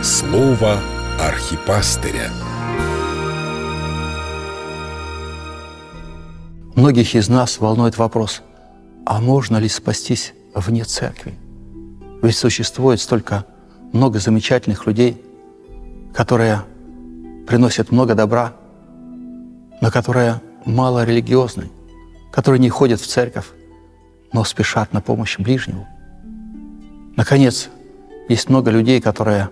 Слово архипастыря. Многих из нас волнует вопрос, а можно ли спастись вне церкви? Ведь существует столько много замечательных людей, которые приносят много добра, но которые мало религиозны, которые не ходят в церковь, но спешат на помощь ближнему. Наконец, есть много людей, которые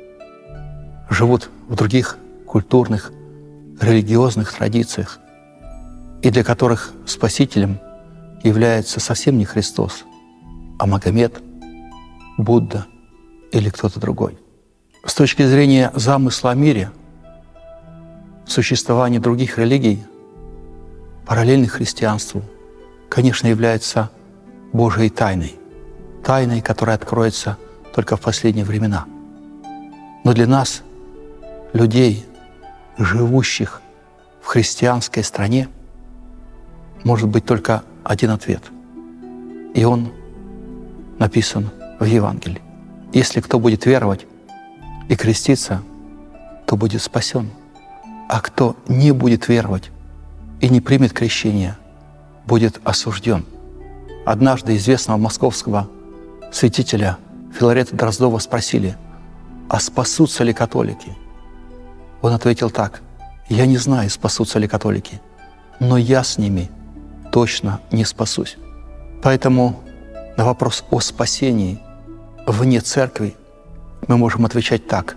живут в других культурных, религиозных традициях, и для которых спасителем является совсем не Христос, а Магомед, Будда или кто-то другой. С точки зрения замысла о мире, существование других религий, параллельных христианству, конечно, является Божией тайной, тайной, которая откроется только в последние времена. Но для нас, людей, живущих в христианской стране, может быть только один ответ. И он написан в Евангелии. Если кто будет веровать и креститься, то будет спасен. А кто не будет веровать и не примет крещение, будет осужден. Однажды известного московского святителя Филарета Дроздова спросили, а спасутся ли католики? Он ответил так: «Я не знаю, спасутся ли католики, но я с ними точно не спасусь». Поэтому на вопрос о спасении вне церкви мы можем отвечать так: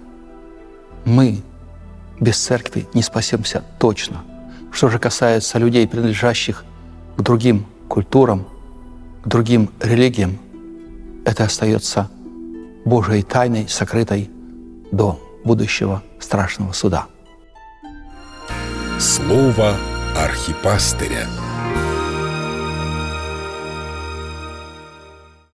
мы без церкви не спасемся точно. Что же касается людей, принадлежащих к другим культурам, к другим религиям, это остается Божией тайной, сокрытой до будущего страшного суда. Слово архипастыря.